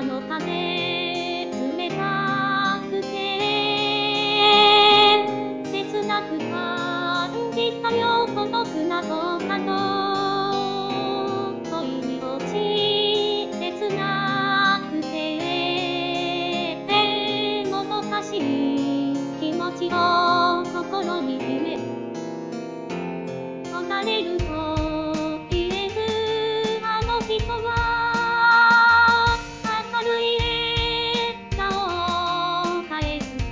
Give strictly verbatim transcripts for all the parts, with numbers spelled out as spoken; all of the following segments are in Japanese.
の風冷たくて切なく感じたよ孤独などなど恋に落ち切なくてもどかしい気持ちを心に秘め離れると言えずあの人は明るい笑顔を返す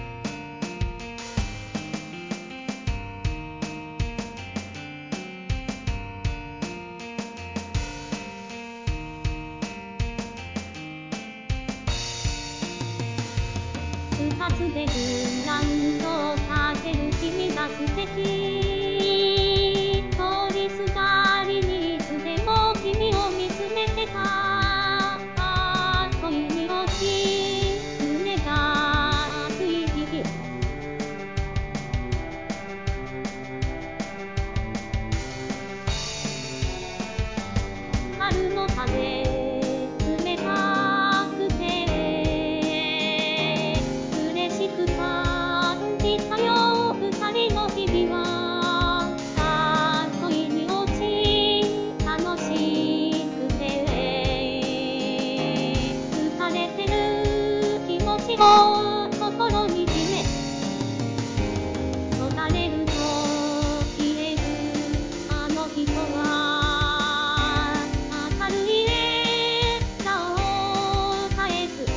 二つでグランドをかける君が素敵通りすがりにいつでも君を見つめてた恋に落ち胸が熱い日々春の風冷たくて嬉しく感じたよ二人の日々は恋に落ち楽しくて疲れてる気持ちを心に秘め離れると言えずあの人は明るい笑顔を返す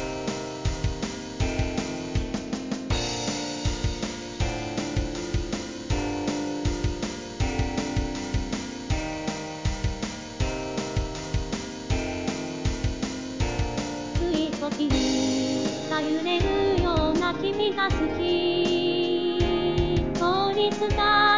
つい時にさ揺れるような君が好き通りすが